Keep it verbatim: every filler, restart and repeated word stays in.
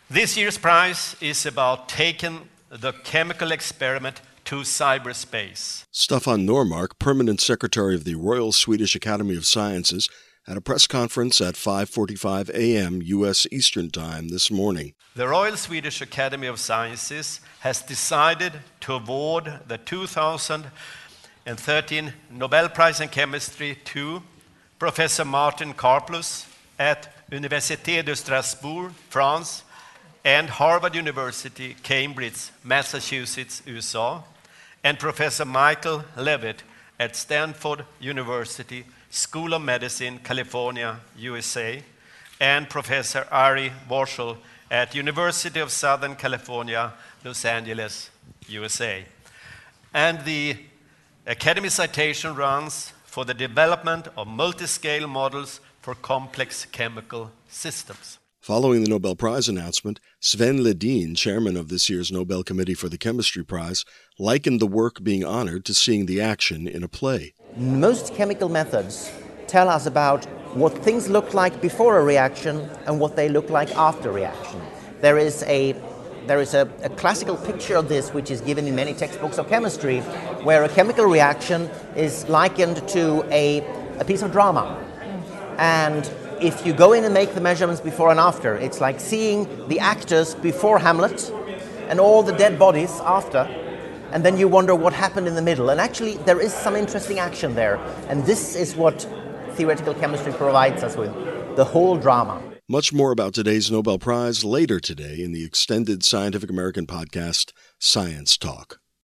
This year's prize is about taking the chemical experiment to cyberspace. Staffan Normark, Permanent Secretary of the Royal Swedish Academy of Sciences, at a press conference at five forty-five a.m. U S Eastern Time this morning. The Royal Swedish Academy of Sciences has decided to award the two thousand thirteen Nobel Prize in Chemistry to Professor Martin Karplus at Université de Strasbourg, France, and Harvard University, Cambridge, Massachusetts, U S A, and Professor Michael Levitt at Stanford University, School of Medicine, California, U S A, and Professor Ari Warshel at University of Southern California, Los Angeles, U S A. And the Academy citation runs for the development of multi-scale models for complex chemical systems. Following the Nobel Prize announcement, Sven Ledin, chairman of this year's Nobel Committee for the Chemistry Prize, likened the work being honored to seeing the action in a play. Most chemical methods tell us about what things look like before a reaction and what they look like after reaction. There is a There is a, a classical picture of this which is given in many textbooks of chemistry, where a chemical reaction is likened to a, a piece of drama. And if you go in and make the measurements before and after, it's like seeing the actors before Hamlet and all the dead bodies after, and then you wonder what happened in the middle. And actually there is some interesting action there, and this is what theoretical chemistry provides us with, the whole drama. Much more about today's Nobel Prize later today in the extended Scientific American podcast, Science Talk.